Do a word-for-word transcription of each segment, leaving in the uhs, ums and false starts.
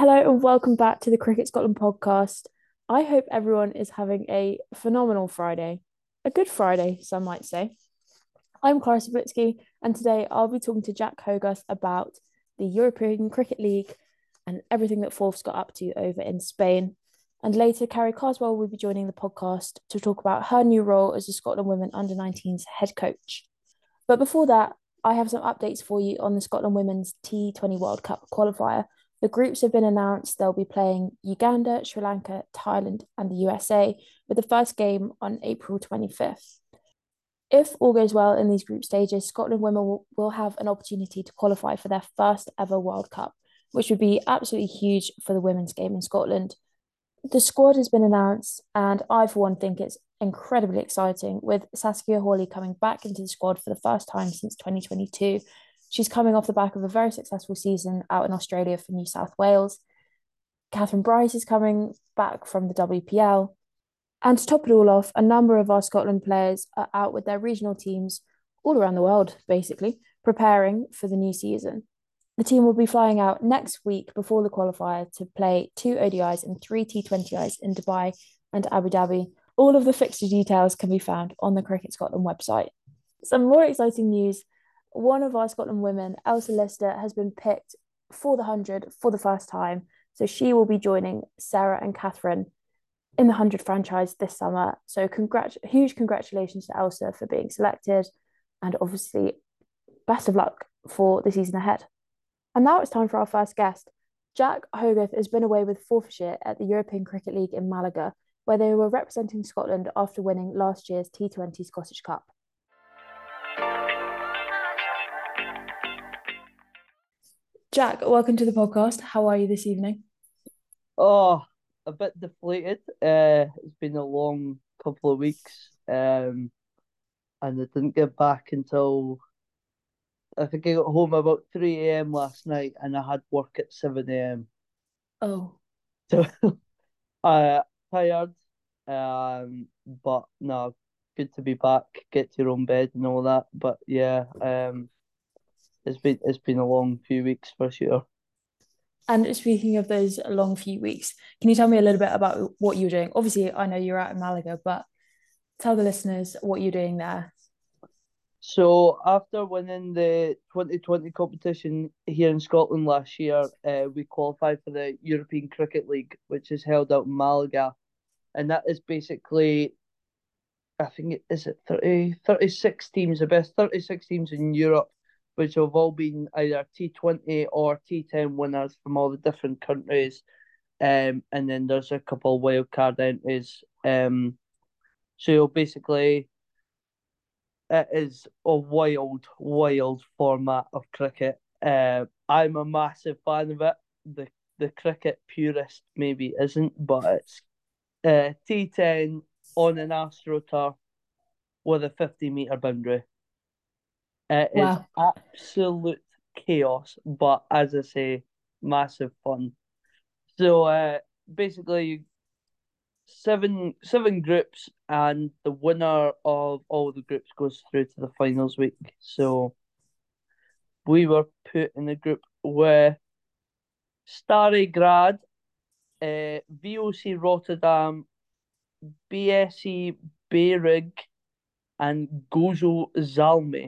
Hello and welcome back to the Cricket Scotland podcast. I hope everyone is having a phenomenal Friday, a good Friday, some might say. I'm Clara Sabitsky, and today I'll be talking to Jack Hogarth about the European Cricket League and everything that Fourth's got up to over in Spain. And later, Carrie Carswell will be joining the podcast to talk about her new role as the Scotland Women under nineteens head coach. But before that, I have some updates for you on the Scotland Women's T twenty World Cup qualifier. The groups have been announced. They'll be playing Uganda, Sri Lanka, Thailand, and the U S A, with the first game on April twenty-fifth. If all goes well in these group stages, Scotland women will, will have an opportunity to qualify for their first ever World Cup, which would be absolutely huge for the women's game in Scotland. The squad has been announced, and I, for one, think it's incredibly exciting with Saskia Hawley coming back into the squad for the first time since twenty twenty-two. She's coming off the back of a very successful season out in Australia for New South Wales. Catherine Bryce is coming back from the W P L. And to top it all off, a number of our Scotland players are out with their regional teams all around the world, basically, preparing for the new season. The team will be flying out next week before the qualifier to play two O D Is and three T twenty Is in Dubai and Abu Dhabi. All of the fixture details can be found on the Cricket Scotland website. Some more exciting news. One of our Scotland women, Elsa Lister, has been picked for the one hundred for the first time. So she will be joining Sarah and Catherine in the one hundred franchise this summer. So congrat- huge congratulations to Elsa for being selected, and obviously best of luck for the season ahead. And now it's time for our first guest. Jack Hogarth has been away with Forfarshire at the European Cricket League in Malaga, where they were representing Scotland after winning last year's T twenty Scottish Cup. Jack, welcome to the podcast. How are you this evening? Oh, a bit deflated. Uh, it's been a long couple of weeks, um, and I didn't get back until I think I got home about three a m last night, and I had work at seven a m. Oh, So, uh, tired, um, but no, good to be back, get to your own bed and all that. But yeah, um, it's been it's been a long few weeks for sure. and speaking of those long few weeks, can you tell me a little bit about what you're doing? Obviously, I know you're out in Malaga, but tell the listeners what you're doing there. So after winning the twenty twenty competition here in Scotland last year, uh, we qualified for the European Cricket League, which is held out in Malaga, and that is basically, I think it is it thirty, thirty-six teams, the best thirty-six teams in Europe, which have all been either T twenty or T ten winners from all the different countries, um, and then there's a couple of wild card entries. Um, so basically it is a wild, wild format of cricket. Uh, I'm a massive fan of it. The the cricket purist maybe isn't, but it's uh, T ten on an AstroTurf with a fifty metre boundary. It is Wow. absolute chaos, but as I say, massive fun. So uh, basically, seven seven groups, and the winner of all the groups goes through to the finals week. So we were put in a group with Stary Grad, uh, V O C Rotterdam, B S E Beirig, and Gozo Zalme.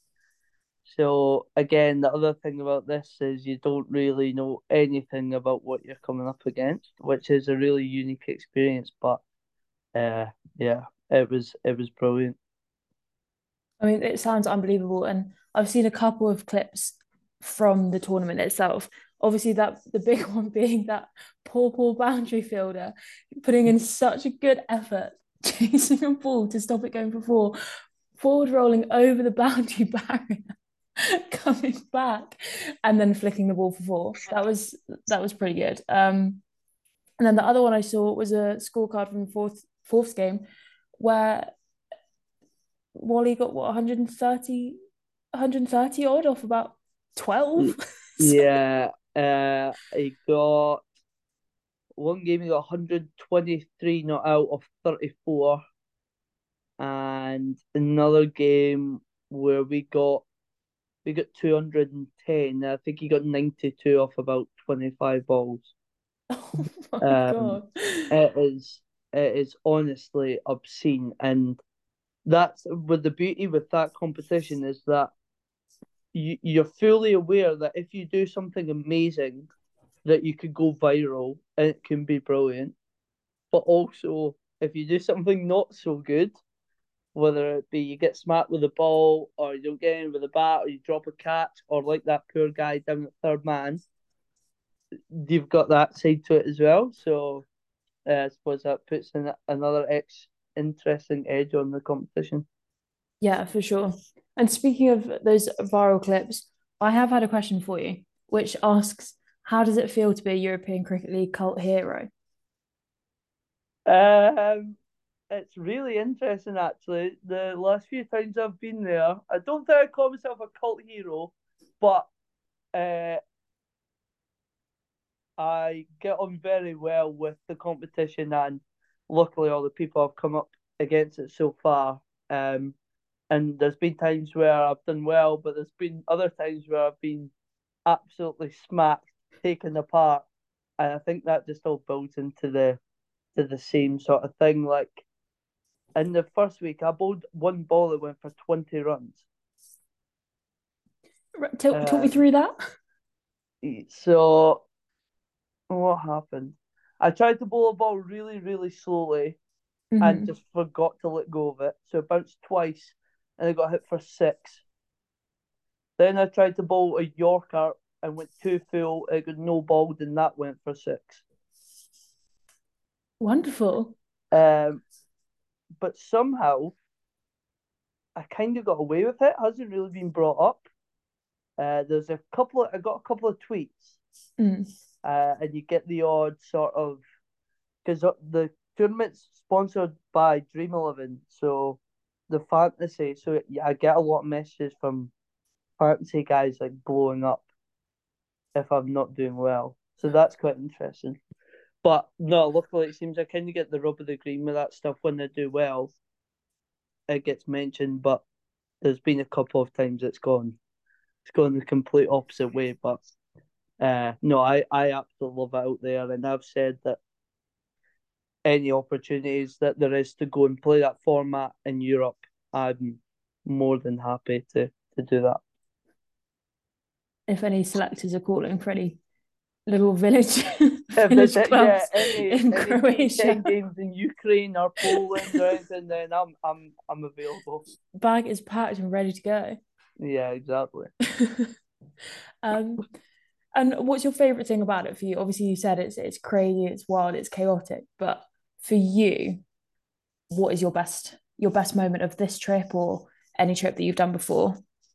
So again, the other thing about this is you don't really know anything about what you're coming up against, which is a really unique experience. But uh, yeah, it was it was brilliant. I mean, it sounds unbelievable. And I've seen a couple of clips from the tournament itself. Obviously, that the big one being that poor, poor boundary fielder putting in such a good effort, chasing a ball to stop it going for four, forward rolling over the boundary barrier, coming back, and then flicking the ball for four. That was that was pretty good. Um, and then the other one I saw was a scorecard from the fourth fourth game where Wally got what one hundred thirty, one hundred thirty odd off about twelve. So, Yeah, uh, he got one game he got one hundred twenty-three not out of thirty-four, and another game where we got we got two hundred ten. I think he got ninety-two off about twenty-five balls. Oh my Um, God. it is it is honestly obscene, and that's with the beauty with that competition is that you you're fully aware that if you do something amazing, that you could go viral and it can be brilliant. But also, if you do something not so good, whether it be you get smacked with the ball, or you don't get in with the bat, or you drop a catch, or like that poor guy down at third man, you've got that side to it as well. So uh, I suppose that puts in another ex interesting edge on the competition. Yeah, for sure. And speaking of those viral clips, I have had a question for you, which asks, how does it feel to be a European Cricket League cult hero? Um, it's really interesting actually. The last few times I've been there, I don't think I call myself a cult hero, but uh, I get on very well with the competition, and luckily all the people I've come up against it so far. Um, and there's been times where I've done well, but there's been other times where I've been absolutely smacked, taken apart, and I think that just all builds into the to the same sort of thing. Like in the first week, I bowled one ball that went for twenty runs. Talk, talk me Um, through that. so what happened? I tried to bowl a ball really, really slowly and Hmm. just forgot to let go of it. So it bounced twice and I got hit for six. Then I tried to bowl a Yorker and went too full. It got no balled and that went for six. Wonderful. Um, but somehow I kind of got away with it. It hasn't really been brought up. Uh, there's a couple. Of, I got a couple of tweets, Mm. uh, and you get the odd sort of because the tournament's sponsored by Dream Eleven, so the fantasy. So yeah, I get a lot of messages from fantasy guys like blowing up if I'm not doing well. So that's quite interesting. But no, luckily it seems I kind of get the rub of the green with that stuff when they do well. It gets mentioned, but there's been a couple of times it's gone it's gone the complete opposite way. But uh, no, I I absolutely love it out there, and I've said that any opportunities that there is to go and play that format in Europe, I'm more than happy to to do that. If any selectors are calling for any little village If there's village uh, yeah clubs any in any T Croatia, ten games in Ukraine or Poland or anything, then I'm I'm I'm available. bag is packed and ready to go. Yeah, exactly. um, and what's your favorite thing about it for you? Obviously, you said it's it's crazy, it's wild, it's chaotic, but for you, what is your best your best moment of this trip or any trip that you've done before?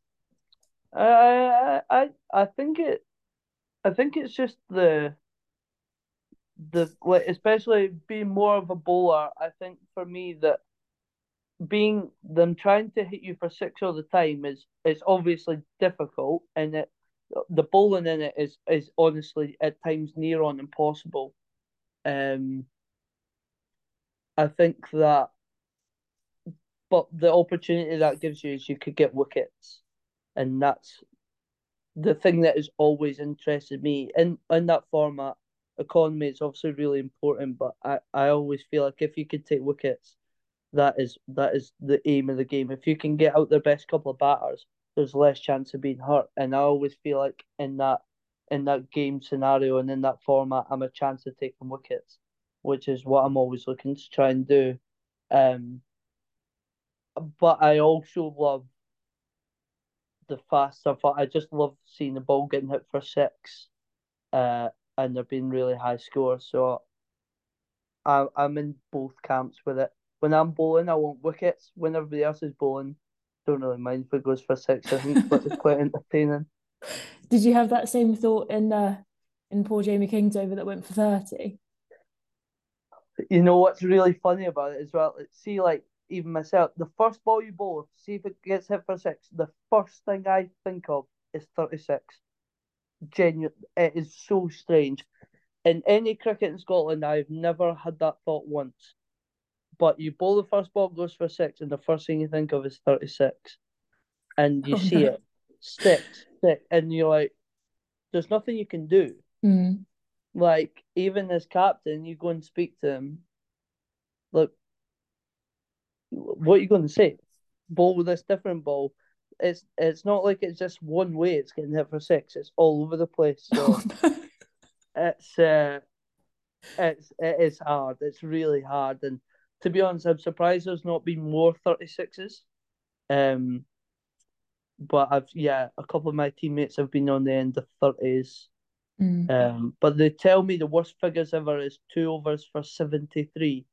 I I I think it I think it's just the the like especially being more of a bowler. I think for me that being them trying to hit you for six all the time is is obviously difficult, and it the bowling in it is is honestly at times near on impossible. Um, I think that, but the opportunity that gives you is you could get wickets, and that's the thing that has always interested me in in that format. Economy is obviously really important, but I, I always feel like if you could take wickets, that is that is the aim of the game. If you can get out their best couple of batters, there's less chance of being hurt. And I always feel like in that in that game scenario and in that format, I'm a chance of taking wickets, which is what I'm always looking to try and do. Um, but I also love the fast stuff. I just love seeing the ball getting hit for six, uh, and there being really high scores. So I, I'm in both camps with it. When I'm bowling, I want wickets. When everybody else is bowling, don't really mind if it goes for six. I think it's quite, quite entertaining. Did you have that same thought in uh, in poor Jamie Kingsover that went for thirty? You know what's really funny about it as well? Like, see, like even myself, the first ball you bowl, see if it gets hit for six. The first thing I think of is thirty-six. Genuine, it is so strange. In any cricket in Scotland, I've never had that thought once. But you bowl the first ball goes for six, and the first thing you think of is thirty-six, and you Oh see no. it six, six, and you're like, there's nothing you can do. Mm. Like, even as captain, you go and speak to him. Look, what are you going to say? Ball with this different ball. It's it's not like it's just one way. It's getting hit for six. It's all over the place. Oh, So no. it's uh, it's it is hard. It's really hard. And to be honest, I'm surprised there's not been more thirty sixes. Um, but I've yeah, a couple of my teammates have been on the end of thirties. Mm. Um, but they tell me the worst figures ever is two overs for seventy three.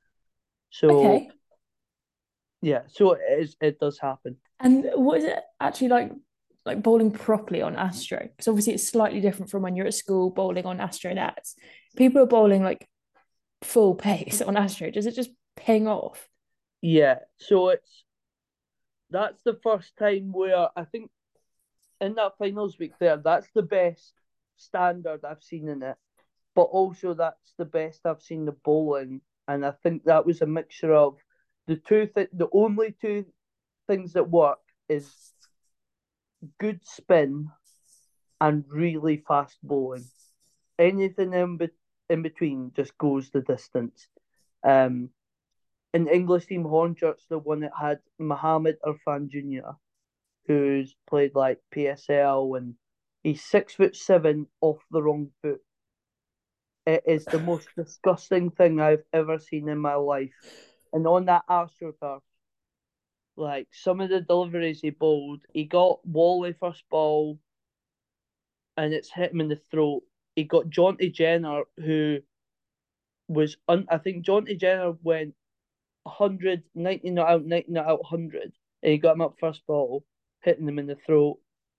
So Okay. yeah, so it is. It does happen. And what is it actually like like bowling properly on Astro? Because obviously it's slightly different from when you're at school bowling on Astro nets. People are bowling like full pace on Astro. Does it just ping off? Yeah, so it's that's the first time where I think in that finals week there, that's the best standard I've seen in it. But also that's the best I've seen the bowling, and I think that was a mixture of the two. Th- the only two things that work is good spin and really fast bowling. Anything in, be- in between just goes the distance. Um, in the English team, Hornchurch, the one that had Mohammed Irfan Junior, who's played like P S L, and he's six foot seven off the wrong foot. It is the most disgusting thing I've ever seen in my life. And on that AstroTurf, like some of the deliveries he bowled, he got Wally first ball, and it's hit him in the throat. He got Jonty Jenner, who was un- I think Jonty Jenner went one hundred, ninety not out, ninety not out, one hundred, and he got him up first ball, hitting him in the throat,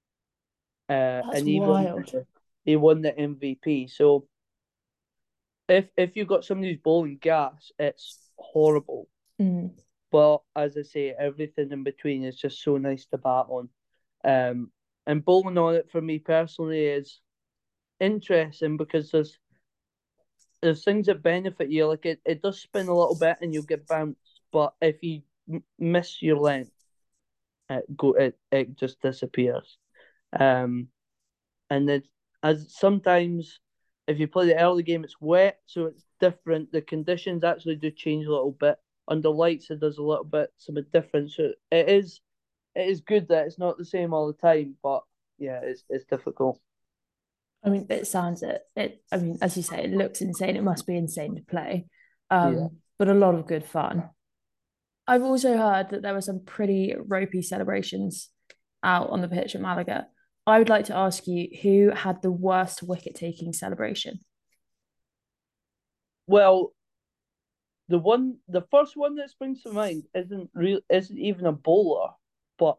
uh, That's and he won. wild. The, he won the M V P. So if if you've got somebody who's bowling gas, it's horrible. Mm. But as I say, everything in between is just so nice to bat on. Um, and bowling on it for me personally is interesting because there's there's things that benefit you. Like it, it does spin a little bit and you'll get bounced, but if you m- miss your length, it go it, it just disappears. Um, and then as sometimes if you play the early game, it's wet, so it's different. The conditions actually do change a little bit. Under lights, it does a little bit some difference. So it is it is good that it's not the same all the time, but yeah, it's it's difficult. I mean, it sounds it. It. I mean, as you say, it looks insane. It must be insane to play, Yeah. um, but a lot of good fun. I've also heard that there were some pretty ropey celebrations out on the pitch at Malaga. I would like to ask you who had the worst wicket taking celebration? Well, the one, the first one that springs to mind isn't real, isn't even a bowler, but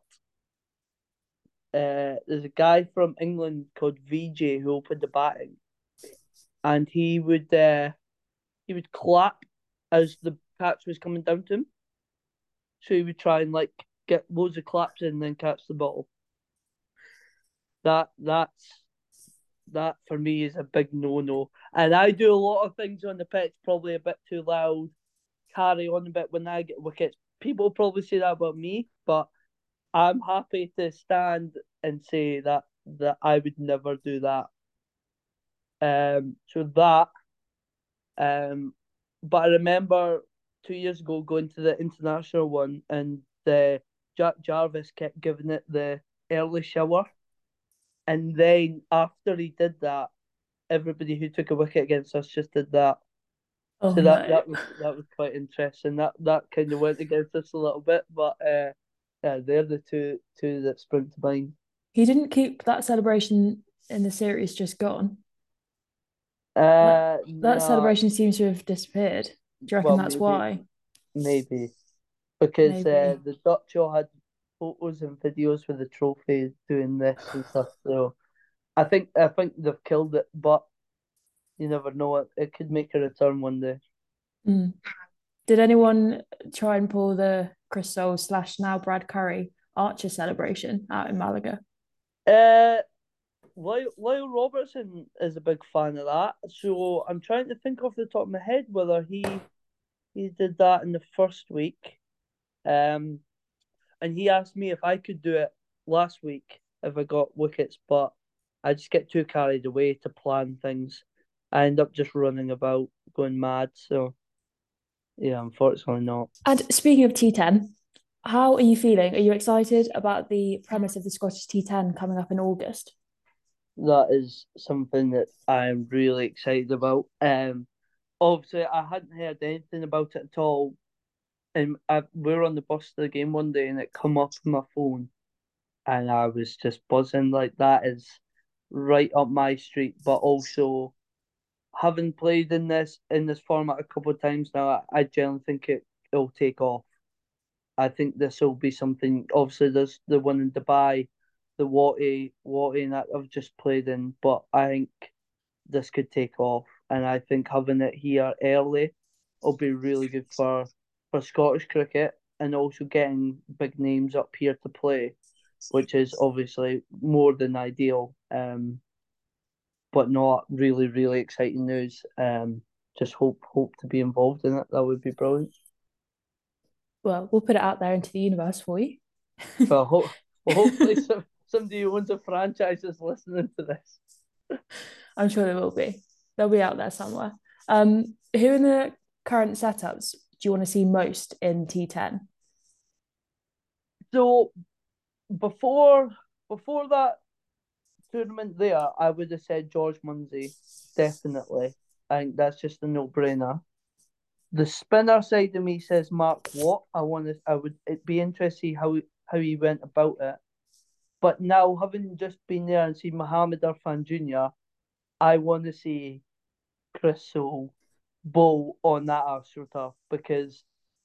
uh, there's a guy from England called V J who opened the batting, and he would uh, he would clap as the catch was coming down to him. So he would try and like get loads of claps in and then catch the ball. That that's that for me is a big no no. And I do a lot of things on the pitch, probably a bit too loud, carry on a bit when I get wickets. People probably say that about me, but I'm happy to stand and say that that I would never do that. Um, so that um, but I remember two years ago going to the international one, and the Jack Jarvis kept giving it the early shower, and then after he did that, everybody who took a wicket against us just did that. Oh So that no, that was that was quite interesting. That that kind of went against us a little bit, but uh, yeah, they're the two two that spring to mind. he didn't keep that celebration in the series just gone. That Uh, that no, celebration seems to have disappeared. Do you reckon well that's maybe why? maybe because uh, Maybe. the Dutch all had photos and videos with the trophy doing this and stuff. So I think I think they've killed it, but you never know. It it could make a return one day. Mm. Did anyone try and pull the Chris Soul slash now Brad Curry Archer celebration out in Malaga? Uh, Lyle, Lyle Robertson is a big fan of that, so I'm trying to think off the top of my head whether he he did that in the first week. Um, and he asked me if I could do it last week if I got wickets, but I just get too carried away to plan things. I end up just running about, going mad. So yeah, unfortunately not. And speaking of T ten, how are you feeling? Are you excited about the premise of the Scottish T ten coming up in August? That is something that I'm really excited about. Um, obviously I hadn't heard anything about it at all, and I, we were on the bus to the game one day, and it come up on my phone, and I was just buzzing. Like, that is right up my street. But also, having played in this in this format a couple of times now, I, I generally think it it'll take off. I think this will be something. Obviously, there's the one in Dubai, the Watty Watty that I've just played in, but I think this could take off, and I think having it here early will be really good for for Scottish cricket, and also getting big names up here to play, which is obviously more than ideal. Um, but not really, really exciting news. Um, just hope hope to be involved in it. That would be brilliant. Well, we'll put it out there into the universe for you. Well, ho- well hopefully some somebody who owns a franchise is listening to this. I'm sure there will be. They'll be out there somewhere. Um, who in the current setups do you want to see most in T ten? So before before that tournament there, I would have said George Munsey, definitely. I think that's just a no-brainer. The spinner side of me says Mark Watt. I want to. I would. It'd be interesting how how he went about it. But now, having just been there and seen Mohammed Irfan Junior, I want to see Chris Sole bowl on that AstroTurf, because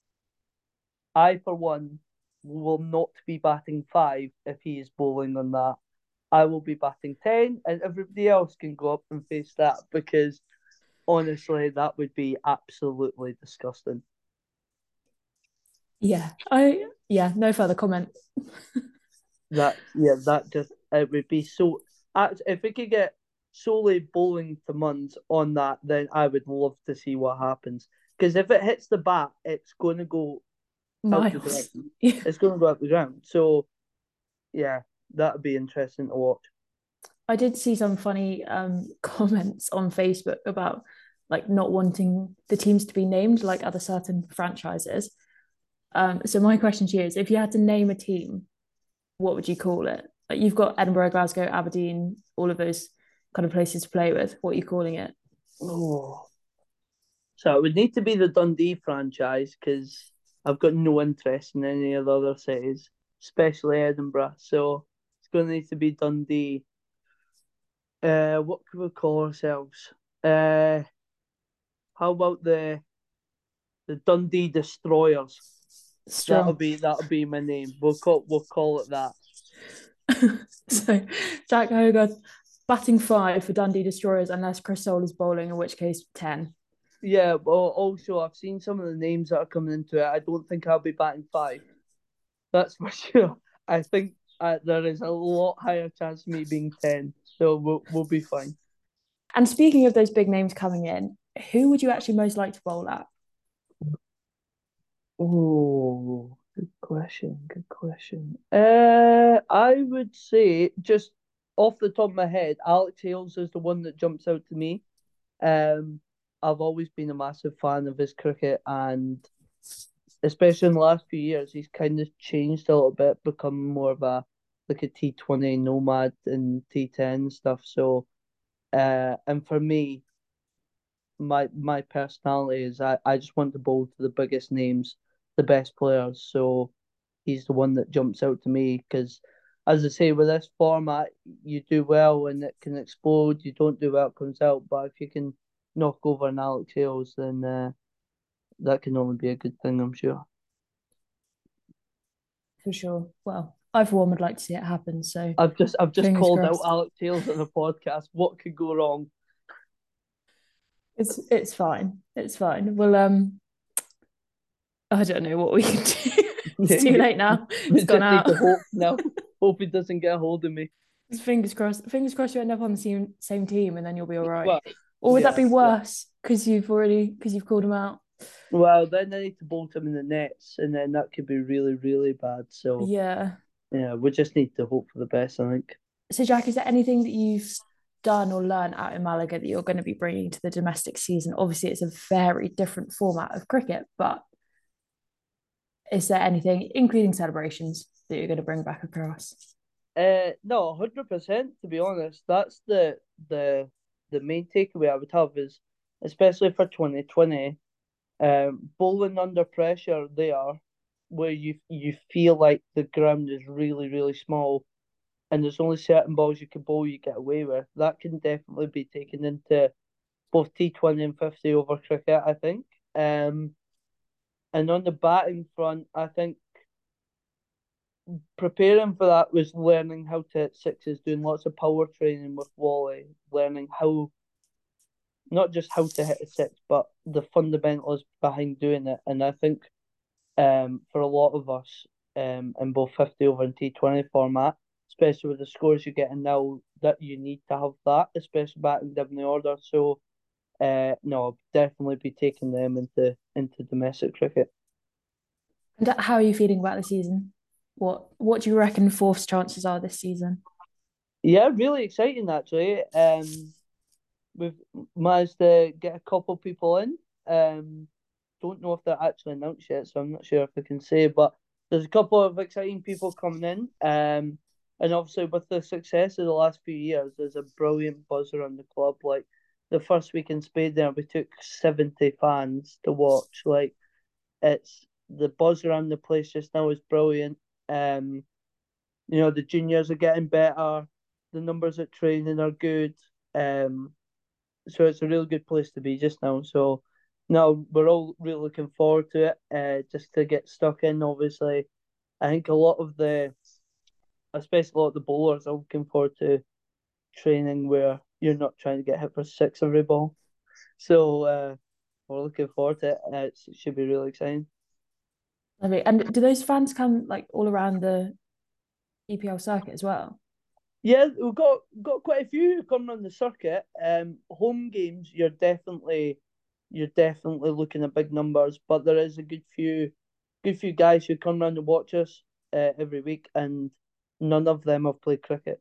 I, for one, will not be batting five if he is bowling on that. I will be batting ten, and everybody else can go up and face that, because honestly, that would be absolutely disgusting. Yeah, I yeah, no further comment. That yeah, that just it would be so. If we could get solely bowling to Munns on that, then I would love to see what happens. Because if it hits the bat, it's going to go out the ground. Miles. Yeah. It's going to go out the ground. So yeah, that would be interesting to watch. I did see some funny um, comments on Facebook about like not wanting the teams to be named like other certain franchises. Um, so my question to you is, if you had to name a team, what would you call it? Like you've got Edinburgh, Glasgow, Aberdeen, all of those kind of places to play with. What are you calling it? Oh, so it would need to be the Dundee franchise, because I've got no interest in any of the other cities, especially Edinburgh. So it's going to need to be Dundee. Uh, what could we call ourselves? Uh, how about the the Dundee Destroyers? That'll Strong. be that'll be my name. We'll call we'll call it that. So Jack Hogarth batting five for Dundee Destroyers unless Chris Sole is bowling, in which case ten. Yeah, but also I've seen some of the names that are coming into it. I don't think I'll be batting five. That's for sure. I think uh, there is a lot higher chance of me being ten, so we'll we'll be fine. And speaking of those big names coming in, who would you actually most like to bowl at? Oh, good question. Good question. Uh, I would say, just off the top of my head, Alex Hales is the one that jumps out to me. Um, I've always been a massive fan of his cricket, and especially in the last few years, he's kind of changed a little bit, become more of a like a T twenty nomad and T ten stuff. So, uh, and for me, my my personality is I, I just want to bowl to the biggest names, the best players. So he's the one that jumps out to me, because, as I say, with this format, you do well and it can explode. You don't do well, it comes out. But if you can knock over an Alex Hales, then uh, that can only be a good thing, I'm sure. For sure. Well, I for one would like to see it happen. So I've just I've just fingers called out crossed. Alex Hales on the podcast. What could go wrong? It's it's fine. It's fine. Well, um, I don't know what we can do. It's too late now. We It's gone just need out. to hope now. Hope he doesn't get a hold of me. Fingers crossed. Fingers crossed you end up on the same same team, and then you'll be all right. Well, Or would that yeah, be yeah. worse because you've already because you've called him out? Well, then I need to bolt him in the nets, and then that could be really, really bad. So Yeah. yeah, we just need to hope for the best, I think. So, Jack, is there anything that you've done or learned out in Malaga that you're going to be bringing to the domestic season? Obviously, it's a very different format of cricket, but is there anything, including celebrations, that you're going to bring back across? Uh, no, one hundred percent. To be honest, that's the the the main takeaway I would have is, especially for twenty twenty, um, bowling under pressure there, where you you feel like the ground is really really small, and there's only certain balls you can bowl you get away with. That can definitely be taken into both T twenty and fifty over cricket, I think. Um, and on the batting front, I think preparing for that was learning how to hit sixes, doing lots of power training with Wally, learning how not just how to hit a six, but the fundamentals behind doing it. And I think um, for a lot of us um, in both fifty over and T twenty format, especially with the scores you're getting now, that you need to have that, especially batting down the order. So, uh, no, I'll definitely be taking them into into domestic cricket. And how are you feeling about the season? What What do you reckon fourth's chances are this season? Yeah, really exciting actually. Um, we've managed to get a couple people in. Um, don't know if they're actually announced yet, so I'm not sure if I can say. But there's a couple of exciting people coming in. Um, and obviously with the success of the last few years, there's a brilliant buzz around the club. Like the first week in Spain, there we took seventy fans to watch. Like it's the buzz around the place just now is brilliant. Um, you know the juniors are getting better. The numbers at training are good. Um, so it's a really good place to be just now. So no, we're all really looking forward to it. Uh, just to get stuck in. Obviously, I think a lot of the, especially a lot of the bowlers, are looking forward to training where you're not trying to get hit for six every ball. So uh, we're looking forward to it. Uh, it's, it should be really exciting. Lovely. And do those fans come like all around the E P L circuit as well? Yeah, we've got got quite a few coming on the circuit. Um, home games, you're definitely you're definitely looking at big numbers, but there is a good few good few guys who come round to watch us uh, every week, and none of them have played cricket.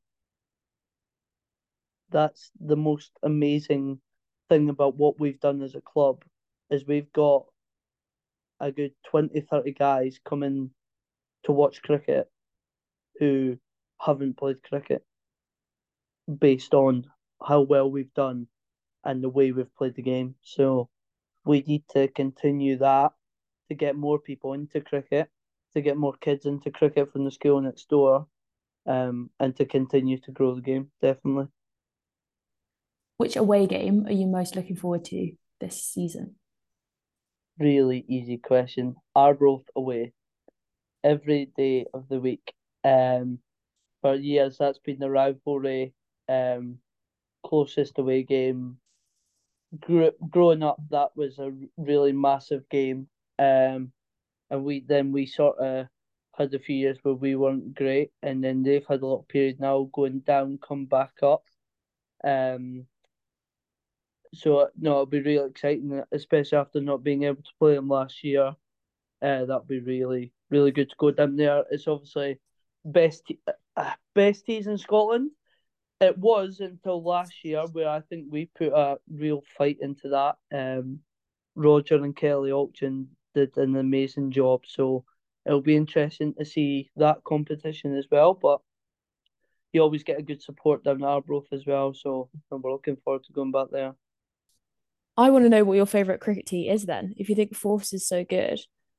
That's the most amazing thing about what we've done as a club, is we've got a good twenty, thirty guys coming to watch cricket who haven't played cricket based on how well we've done and the way we've played the game. So we need to continue that to get more people into cricket, to get more kids into cricket from the school next door, um, and to continue to grow the game, definitely. Which away game are you most looking forward to this season? Really easy question. Arbroath away every day of the week. Um, for years, that's been the rivalry, um, closest away game. Grew, growing up, that was a really massive game. Um, and we then we sort of had a few years where we weren't great, and then they've had a little period now going down, come back up. Um, so no, it'll be really exciting, especially after not being able to play them last year. Uh, that'll be really really good to go down there. It's obviously best uh, best teas in Scotland. It was until last year where I think we put a real fight into that. Um, Roger and Kelly Auction did an amazing job. So it'll be interesting to see that competition as well. But you always get a good support down at Arbroath as well. So we're looking forward to going back there. I want to know what your favourite cricket tea is then, if you think fourths is so good.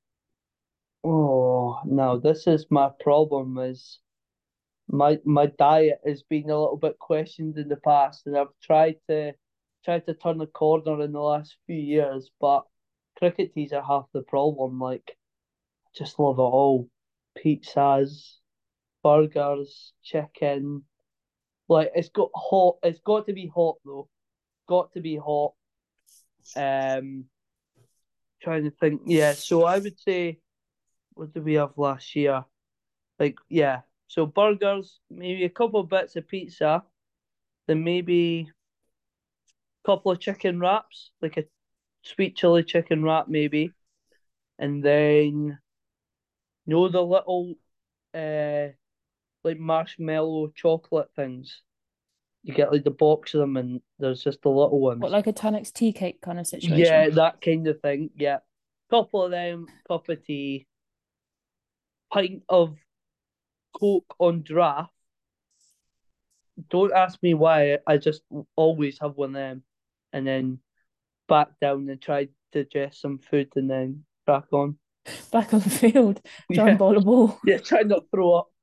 Oh, now this is my problem is my my diet has been a little bit questioned in the past, and I've tried to tried to turn the corner in the last few years, but cricket teas are half the problem. Like, just love it all. Pizzas, burgers, chicken. Like it's got hot. It's got to be hot though. Got to be hot. Um, trying to think. Yeah, so I would say, what did we have last year? Like, yeah. So burgers, maybe a couple of bits of pizza, then maybe a couple of chicken wraps, like a sweet chili chicken wrap, maybe, and then you know the little uh like marshmallow chocolate things. You get like the box of them, and there's just the little What, ones. like a Tunnock's tea cake kind of situation? Yeah, that kind of thing. Yeah, couple of them, cup of tea, pint of Coke on draft. Don't ask me why. I just always have one of them, and then back down and try to digest some food, and then back on. Back on the field, try and Yeah, bowl a ball. yeah. Try not to throw up.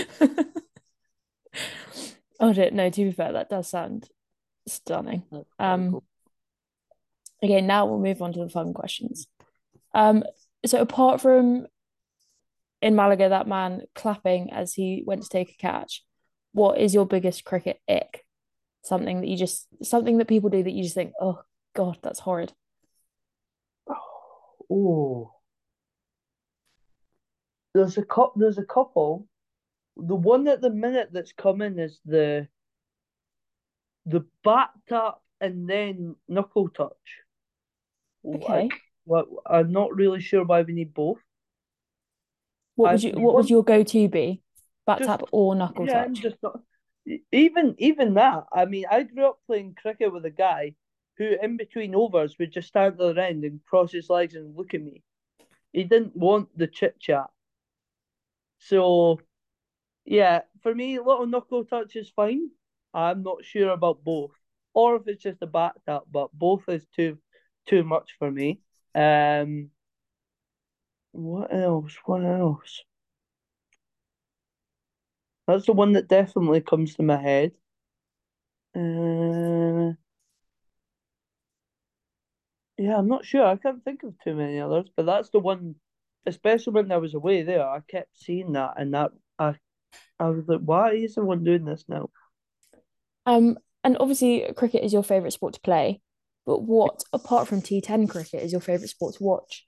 Oh, no, to be fair, that does sound stunning. That's Um, horrible. okay, now we'll move on to the fun questions. Um, so apart from in Malaga, that man clapping as he went to take a catch, what is your biggest cricket ick? Something that you just, something that people do that you just think, oh God, that's horrid. Oh, there's a cup. There's a couple. The one at the minute that's coming is the the bat tap and then knuckle touch. Like, Okay. what? I'm not really sure why we need both. What I would you, what would one your go-to be? Bat just tap or knuckle yeah, I'm touch? just not. e- Even even that. I mean, I grew up playing cricket with a guy who, in between overs, would just stand at the other end and cross his legs and look at me. He didn't want the chit chat. So yeah, for me, little knuckle touch is fine. I'm not sure about both, or if it's just a bat tap, but both is too too much for me. Um, what else? What else? That's the one that definitely comes to my head. Uh, yeah, I'm not sure. I can't think of too many others, but that's the one. Especially when I was away there, I kept seeing that, and that I I was like, why is everyone doing this now? Um, and obviously cricket is your favorite sport to play, but what apart from T ten cricket is your favorite sport to watch?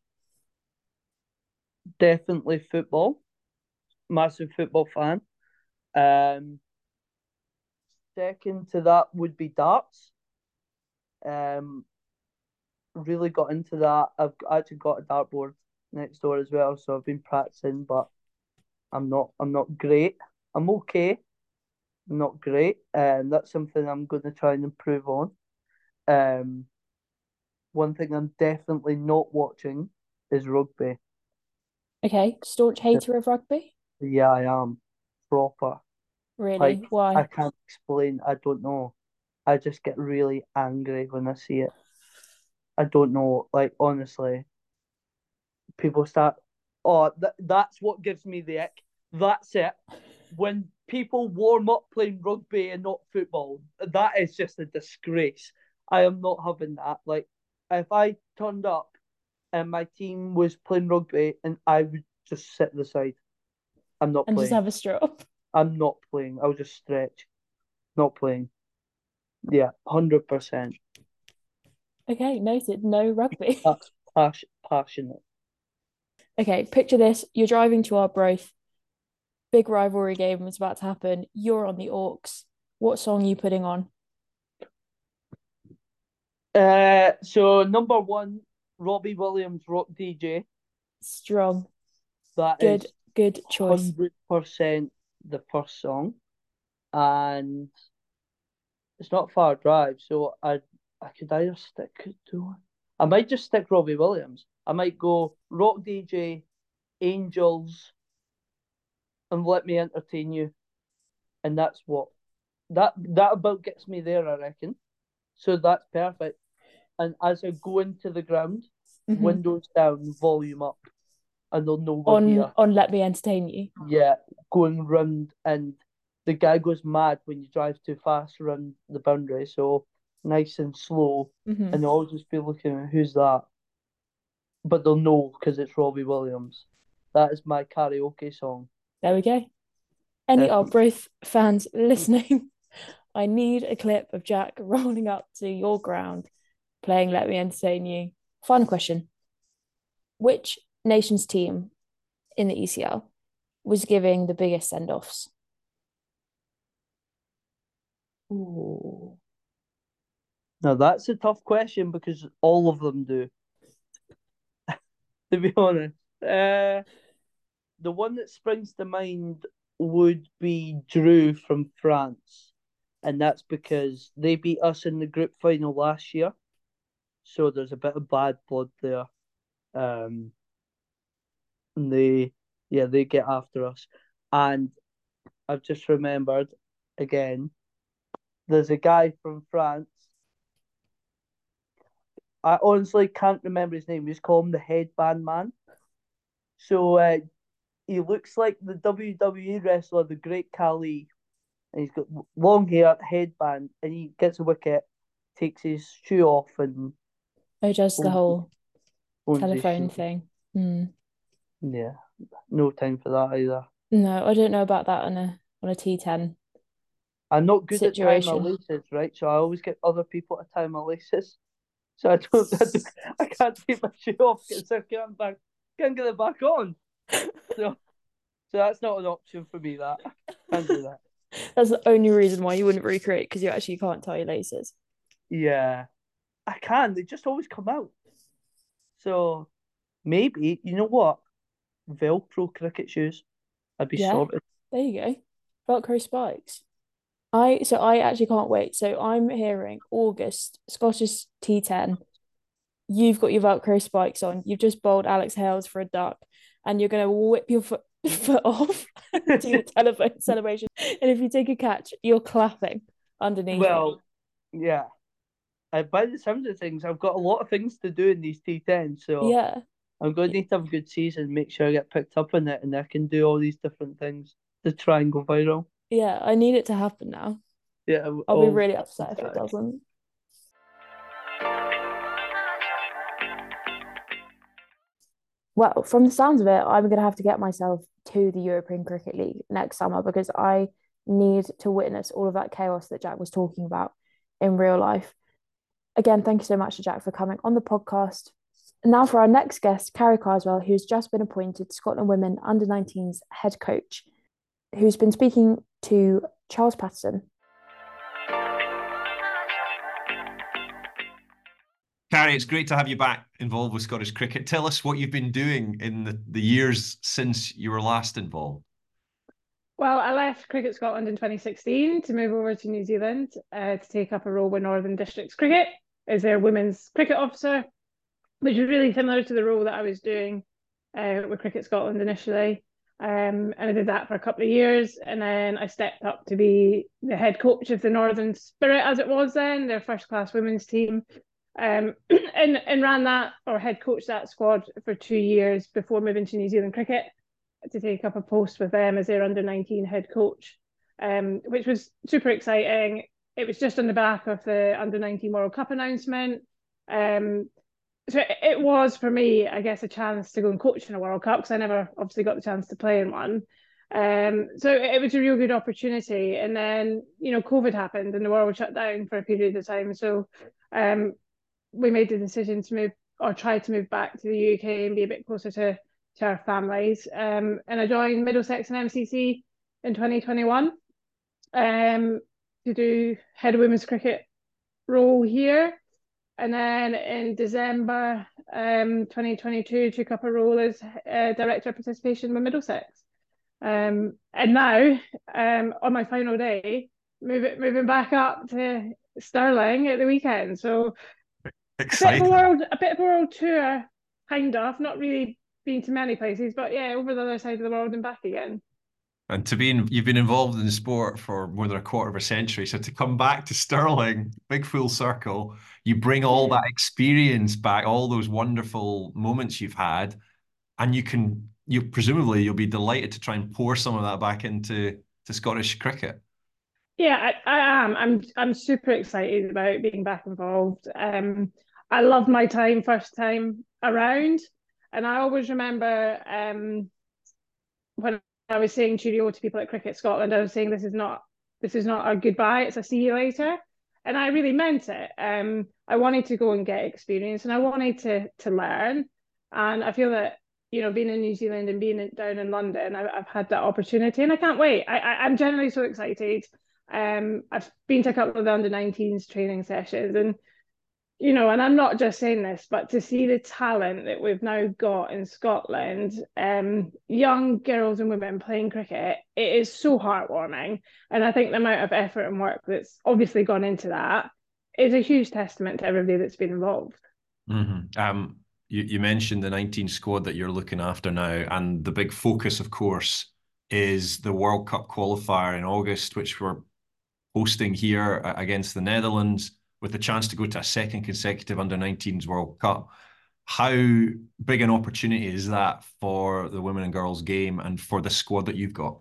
Definitely football. Massive football fan. Um, Second to that would be darts. Um, really got into that. I've actually got a dartboard next door as well, so I've been practicing, but I'm not I'm not great. I'm okay, not great, and that's something I'm going to try and improve on. Um, One thing I'm definitely not watching is rugby. Okay, staunch hater of rugby? Yeah, I am proper. Like, Really? I Why? can't explain. I don't know. I just get really angry when I see it. I don't know. Like, honestly, people start. Oh, th- that's what gives me the ick. That's it. When people warm up playing rugby and not football, that is just a disgrace. I am not having that. Like, if I turned up and my team was playing rugby and I would just sit the side. I'm not And just playing. have a strop. I'm not playing. I'll just stretch. Not playing. Yeah, one hundred percent. Okay, noted. No rugby. That's pas- passionate. Okay, picture this. You're driving to Arbroath. Big rivalry game is about to happen. You're on the Orcs. What song are you putting on? Uh, so number one, Robbie Williams, Rock D J. Strong. That Good, is good choice. one hundred percent the first song, and it's not far drive. So I, I could either stick to. I might just stick Robbie Williams. I might go Rock D J, Angels, and Let Me Entertain You, and that's what that that about gets me there, I reckon. So that's perfect. And as I go into the ground, Mhm. windows down, volume up, and they'll know we're On here. on Let Me Entertain You. Yeah, going round, and the guy goes mad when you drive too fast around the boundary. So nice and slow, Mhm. and they'll all just be looking at who's that, but they'll know because it's Robbie Williams. That is my karaoke song. There we go. Any Definitely. Arbroath fans listening, I need a clip of Jack rolling up to your ground playing Let Me Entertain You. Final question. Which nation's team in the E C L was giving the biggest send offs? Oh. Now that's a tough question because all of them do, to be honest. Uh, the one that springs to mind would be Drew from France, and that's because they beat us in the group final last year. So there's a bit of bad blood there. Um, and they, yeah, they get after us. And I've just remembered again, there's a guy from France. I honestly can't remember his name. We just call him the headband man. So uh, he looks like the W W E wrestler, the Great Khali, and he's got long hair, headband, and he gets a wicket, takes his shoe off, and Oh, just the owns, whole owns his telephone shoe. thing. Hmm. Yeah, no time for that either. No, I don't know about that on a on a T ten I'm not good at tying my situation. laces, right? So I always get other people to tie my laces. So I don't, I, don't, I can't take my shoe off because I can't back, can't get it back on. So, so that's not an option for me. That can't do that. That's the only reason why you wouldn't recreate because you actually can't tie your laces. Yeah, I can. They just always come out. So maybe you know what? Velcro cricket shoes. I'd be Yeah, sorted. there you go. Velcro spikes. I so I actually can't wait. So I'm hearing August, Scottish T ten. You've got your Velcro spikes on. You've just bowled Alex Hales for a duck, and you're gonna whip your foot foot off and do the telephone celebration. And if you take a catch, you're clapping underneath it. Well, yeah. I, by the sounds of things, I've got a lot of things to do in these T tens, so Yeah. I'm going to need to have a good season, make sure I get picked up in it, and I can do all these different things to try and go viral. Yeah, I need it to happen now. Yeah, I'll be all really upset if it doesn't. Well, from the sounds of it, I'm going to have to get myself to the European Cricket League next summer because I need to witness all of that chaos that Jack was talking about in real life. Again, thank you so much to Jack for coming on the podcast. Now for our next guest, Carrie Carswell, who's just been appointed Scotland Women under nineteens head coach, who's been speaking to Charles Patterson. Carrie, it's great to have you back involved with Scottish cricket. Tell us what you've been doing in the, the years since you were last involved. Well, I left Cricket Scotland in twenty sixteen to move over to New Zealand uh, to take up a role with Northern Districts Cricket as their women's cricket officer, which is really similar to the role that I was doing uh, with Cricket Scotland initially. Um, and I did that for a couple of years, and then I stepped up to be the head coach of the Northern Spirit, as it was then, their first class women's team. Um, and, and ran that, or head coached that squad for two years before moving to New Zealand Cricket to take up a post with them as their under nineteen head coach, um, which was super exciting. It was just on the back of the under nineteen World Cup announcement. Um, so it, it was, for me, I guess, a chance to go and coach in a World Cup because I never obviously got the chance to play in one. Um, so it, it was a real good opportunity. And then, you know, COVID happened and the world shut down for a period of time. So um, we made the decision to move or try to move back to the U K and be a bit closer to to our families. Um, and I joined Middlesex and M C C in twenty twenty-one um, to do head of women's cricket role here. And then in December um, twenty twenty-two, took up a role as uh, director of participation with Middlesex. Um, and now, um, on my final day, move it, moving back up to Stirling at the weekend. So Exciting. a bit of a world, a bit of a world tour, kind of. Not really been to many places, but yeah, over the other side of the world and back again. And to be in, you've been involved in the sport for more than a quarter of a century. So to come back to Stirling, big full circle, you bring all that experience back, all those wonderful moments you've had, and you can, you presumably you'll be delighted to try and pour some of that back into to Scottish cricket. Yeah, I, I am. I'm I'm super excited about being back involved. Um, I loved my time first time around, and I always remember um when I was saying cheerio to people at Cricket Scotland, I was saying this is not this is not a goodbye, it's a see you later. And I really meant it. Um, I wanted to go and get experience and I wanted to to learn. And I feel that, you know, being in New Zealand and being in, down in London, I, I've had that opportunity and I can't wait. I, I, I'm generally so excited. Um, I've been to a couple of the under nineteens training sessions and you know, and I'm not just saying this, but to see the talent that we've now got in Scotland, um, young girls and women playing cricket, it is so heartwarming. And I think the amount of effort and work that's obviously gone into that is a huge testament to everybody that's been involved. Mm-hmm. Um, you, you mentioned the nineteen squad that you're looking after now, and the big focus, of course, is the World Cup qualifier in August, which we're hosting here against the Netherlands, with the chance to go to a second consecutive under nineteens World Cup. How big an opportunity is that for the women and girls game and for the squad that you've got?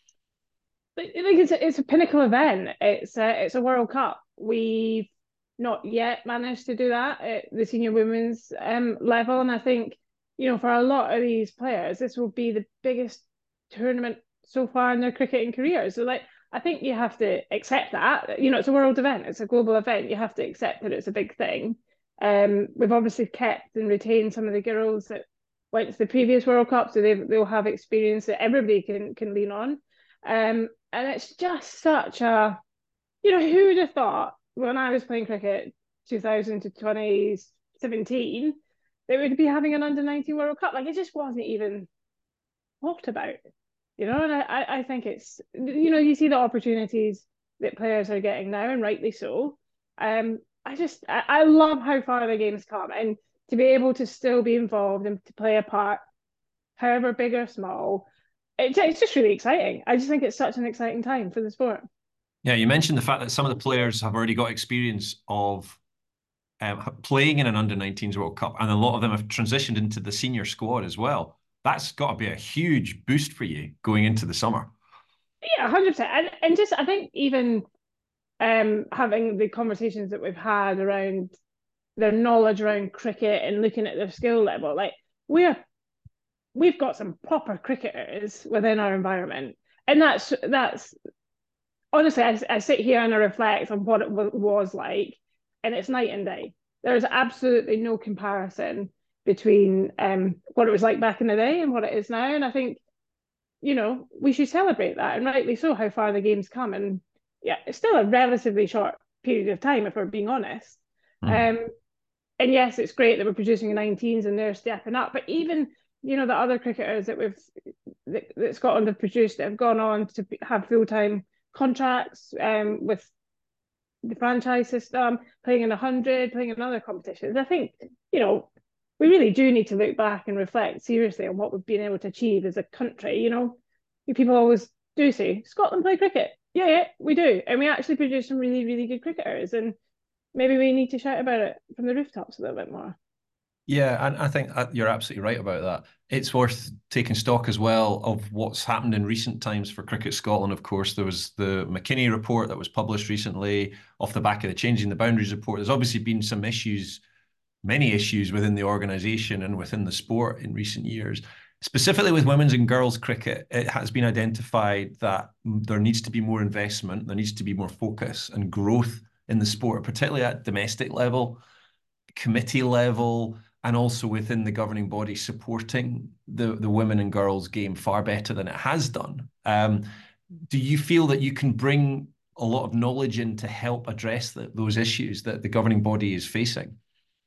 Like it's a, it's a pinnacle event. It's a, it's a World Cup. We've not yet managed to do that at the senior women's um, level, and I think, you know, for a lot of these players, this will be the biggest tournament so far in their cricketing careers. So, like, I think you have to accept that. You know, it's a world event. It's a global event. You have to accept that it's a big thing. Um, we've obviously kept and retained some of the girls that went to the previous World Cup, so they they'll have experience that everybody can can lean on. Um, and it's just such a, you know, who would have thought when I was playing cricket two thousand to twenty seventeen that we'd be having an under nineteen World Cup? Like, it just wasn't even talked about, you know. And I, I think it's, you know, you see the opportunities that players are getting now, and rightly so. Um, I just, I, I love how far the game's come, and to be able to still be involved and to play a part, however big or small, it, it's just really exciting. I just think it's such an exciting time for the sport. Yeah, you mentioned the fact that some of the players have already got experience of um, playing in an under nineteens World Cup, and a lot of them have transitioned into the senior squad as well. That's got to be a huge boost for you going into the summer. Yeah, one hundred percent. And, and just, I think even um, having the conversations that we've had around their knowledge around cricket and looking at their skill level, like, we're we've got some proper cricketers within our environment, and that's that's honestly, I, I sit here and I reflect on what it w- was like, and it's night and day. There's absolutely no comparison between um, what it was like back in the day and what it is now. And I think, you know, we should celebrate that, and rightly so, how far the game's come. And yeah, it's still a relatively short period of time, if we're being honest. Mm. Um, and yes, it's great that we're producing nineteens and they're stepping up, but even, you know, the other cricketers that we've that, that Scotland have produced that have gone on to have full-time contracts um, with the franchise system, playing in a hundred, playing in other competitions. I think, you know, we really do need to look back and reflect seriously on what we've been able to achieve as a country. You know, people always do say, Scotland play cricket. Yeah, yeah, we do. And we actually produce some really, really good cricketers. And maybe we need to shout about it from the rooftops a little bit more. Yeah, and I think you're absolutely right about that. It's worth taking stock as well of what's happened in recent times for Cricket Scotland. Of course, there was the McKinney report that was published recently off the back of the Changing the Boundaries report. There's obviously been some issues, many issues within the organisation and within the sport in recent years. Specifically with women's and girls cricket, it has been identified that there needs to be more investment, there needs to be more focus and growth in the sport, particularly at domestic level, committee level, and also within the governing body supporting the, the women and girls game far better than it has done. Um, do you feel that you can bring a lot of knowledge in to help address the, those issues that the governing body is facing?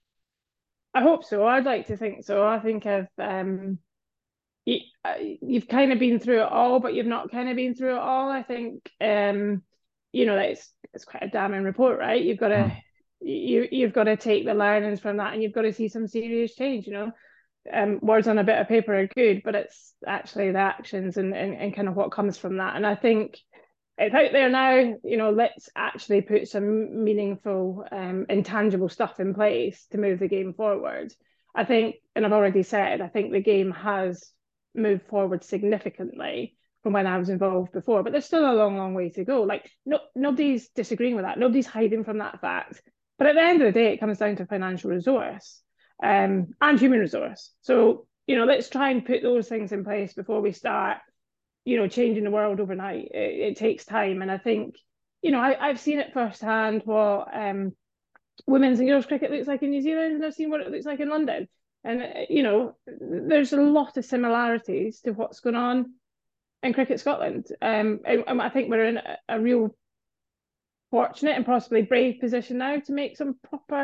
I hope so. I'd like to think so. I think I've um, you, you've kind of been through it all, but you've not kind of been through it all. I think um, you know, it's it's quite a damning report, right? You've got to mm. you you've got to take the learnings from that, and you've got to see some serious change. You know, um, words on a bit of paper are good, but it's actually the actions and, and and kind of what comes from that. And I think it's out there now. You know, let's actually put some meaningful, um, intangible stuff in place to move the game forward. I think, and I've already said, I think the game has moved forward significantly from when I was involved before, but there's still a long, long way to go. Like, no, nobody's disagreeing with that. Nobody's hiding from that fact. But at the end of the day, it comes down to financial resource um, and human resource. So, you know, let's try and put those things in place before we start, you know, changing the world overnight. It, it takes time. And I think, you know, I, I've seen it firsthand what um, women's and girls cricket looks like in New Zealand, and I've seen what it looks like in London. And, you know, there's a lot of similarities to what's going on in Cricket Scotland. Um, and, and I think we're in a, a real fortunate and possibly brave position now to make some proper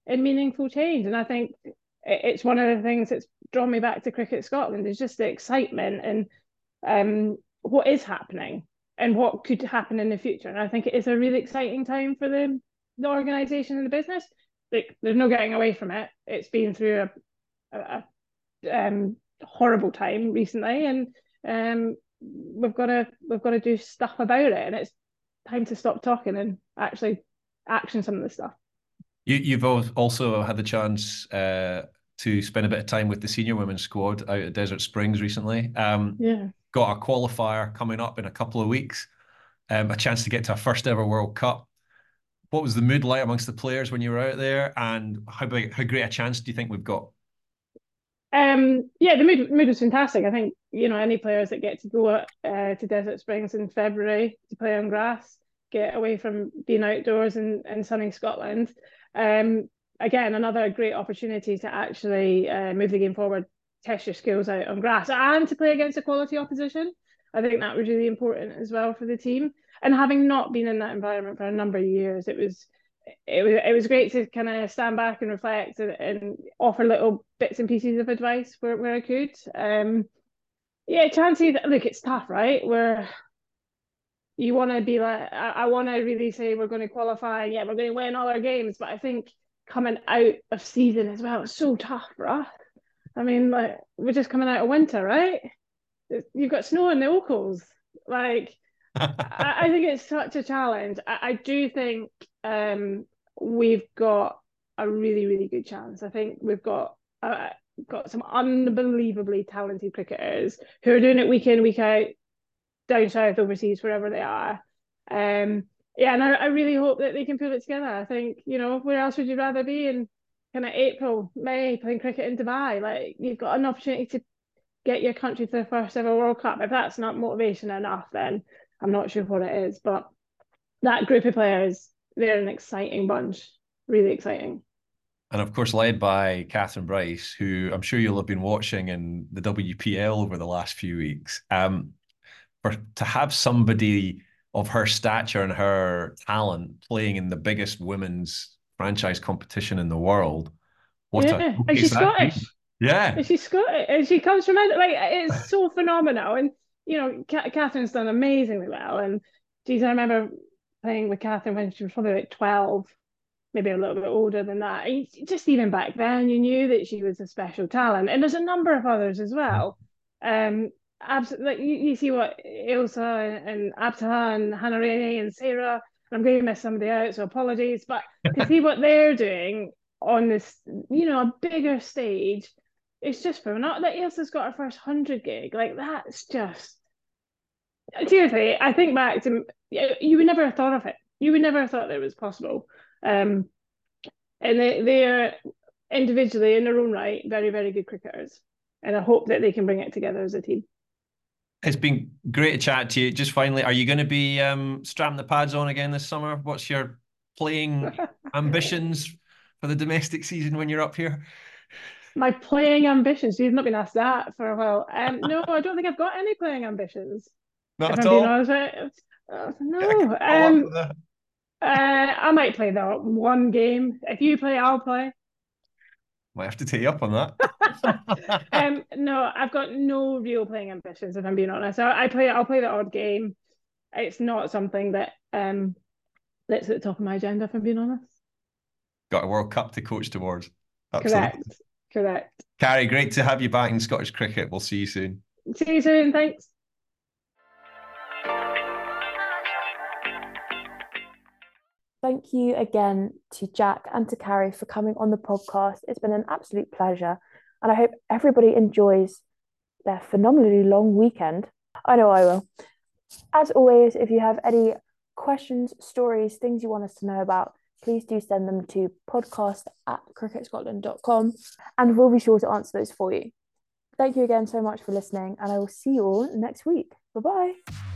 in meaningful change. And I think it's one of the things that's drawn me back to Cricket Scotland is just the excitement and um, what is happening and what could happen in the future. And I think it is a really exciting time for the, the organisation and the business. Like, there's no getting away from it. It's been through a, a, a um, horrible time recently, and um, we've got to we've got to do stuff about it. And it's time to stop talking and actually action some of the stuff. You, you've also had the chance uh, to spend a bit of time with the senior women's squad out at Desert Springs recently. Um, yeah. Got a qualifier coming up in a couple of weeks, um, a chance to get to a first ever World Cup. What was the mood like amongst the players when you were out there, and how big, how great a chance do you think we've got? Um, yeah, the mood, mood was fantastic. I think, you know, any players that get to go uh, to Desert Springs in February to play on grass, get away from being outdoors in, in sunny Scotland. Um, again, another great opportunity to actually uh, move the game forward, test your skills out on grass, and to play against a quality opposition. I think that was really important as well for the team. And having not been in that environment for a number of years, it was it was it was great to kind of stand back and reflect and, and offer little bits and pieces of advice where, where I could. Um, yeah, chances, look, it's tough, right? Where you want to be like, I, I want to really say we're going to qualify, yeah, we're going to win all our games, but I think coming out of season as well, it's so tough for us. I mean, like, we're just coming out of winter, right? You've got snow in the Ochils. Like, I, I think it's such a challenge. I, I do think um, we've got a really, really good chance. I think we've got uh, got some unbelievably talented cricketers who are doing it week in, week out, down south, overseas, wherever they are. Um, yeah, and I, I really hope that they can pull it together. I think, you know, where else would you rather be in kind of April, May, playing cricket in Dubai? Like, you've got an opportunity to get your country to the first ever World Cup. If that's not motivation enough, then I'm not sure what it is. But that group of players, they're an exciting bunch, really exciting. And of course, led by Catherine Bryce, who I'm sure you'll have been watching in the W P L over the last few weeks. Um, for to have somebody of her stature and her talent playing in the biggest women's franchise competition in the world, what yeah, a and she's Scottish. Been? Yeah, and she's Scottish, and she comes from like it's so phenomenal. And you know, Catherine's done amazingly well. And geez, I remember playing with Catherine when she was probably like twelve, maybe a little bit older than that. And just even back then, you knew that she was a special talent. And there's a number of others as well. Um, absolutely, like you, you see what Ailsa and, and Abtaha and Hannah Rainey and Sarah. I'm going to miss somebody out, so apologies. But to see what they're doing on this, you know, a bigger stage, it's just for not that Ailsa's got her first hundred gig. Like, that's just seriously. I think back to you would never have thought of it. You would never have thought that it was possible. Um, and they they're individually in their own right very very good cricketers, and I hope that they can bring it together as a team. It's been great to chat to you. Just finally, are you going to be um, strapping the pads on again this summer? What's your playing ambitions for the domestic season when you're up here? My playing ambitions? You've not been asked that for a while. Um, no, I don't think I've got any playing ambitions. Not if at I'm all? Being honest, uh, no. Um, uh, I might play the one game. If you play, I'll play. Might have to take you up on that. um, no, I've got no real playing ambitions, if I'm being honest. I, I play. I'll play the odd game. It's not something that um that's at the top of my agenda, if I'm being honest. Got a World Cup to coach towards. Absolutely. Correct. Correct. Carrie, great to have you back in Scottish cricket. We'll see you soon. See you soon. Thanks. Thank you again to Jack and to Carrie for coming on the podcast. It's been an absolute pleasure. And I hope everybody enjoys their phenomenally long weekend. I know I will. As always, if you have any questions, stories, things you want us to know about, please do send them to podcast at cricket scotland dot com and we'll be sure to answer those for you. Thank you again so much for listening, and I will see you all next week. Bye-bye.